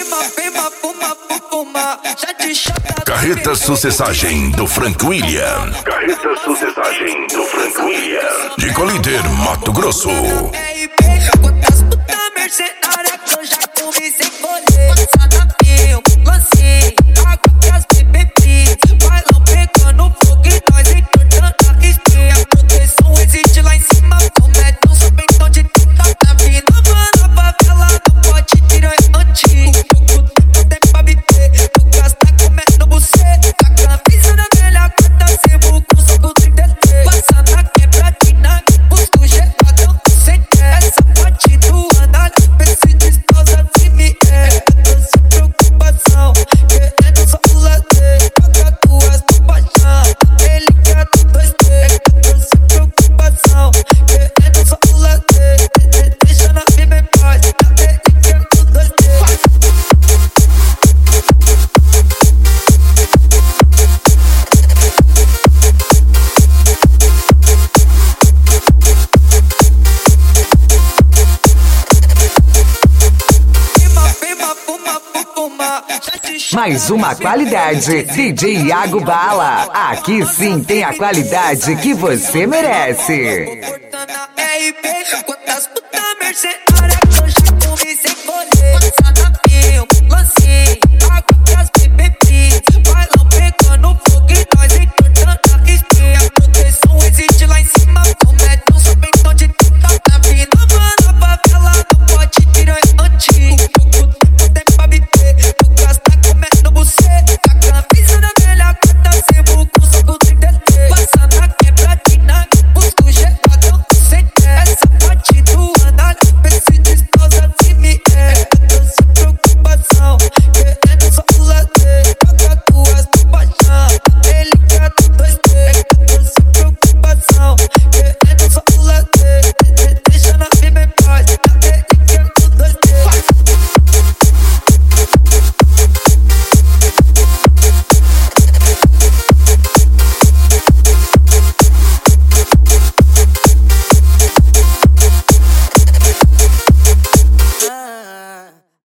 Carreta Sucessagem do Frank William. Carreta Sucessagem do Frank William. De Colíder, Mato Grosso. Quantas puta mercenária que eu já comi sem colher. Passada fio, lancei água pras BBB. Bailão pegando fogo e nós entortando a estrela. A proteção existe lá em cima. Cometam só pentão de tinta. Tá vindo a favela, não pode tirar antigo. Pouco tempo tem pra bater. Tu gasta comendo buceta. A camisa da velha guarda sebo com soco 33. Passando a quebradinha, busco geladão sem ter. Essa parte do andar, pense desposa se me é. Eu tô sem preocupação, querendo só o lazer. Paga duas no paixão, ele quer do 2D. Eu tô sem preocupação, querendo só o lazer. Deixa na vida em paz, ele quer do 2D. Mais uma qualidade, DJ Iago Bala. Aqui sim tem a qualidade que você merece. Quantas puta mercenária que eu já comi sem colher.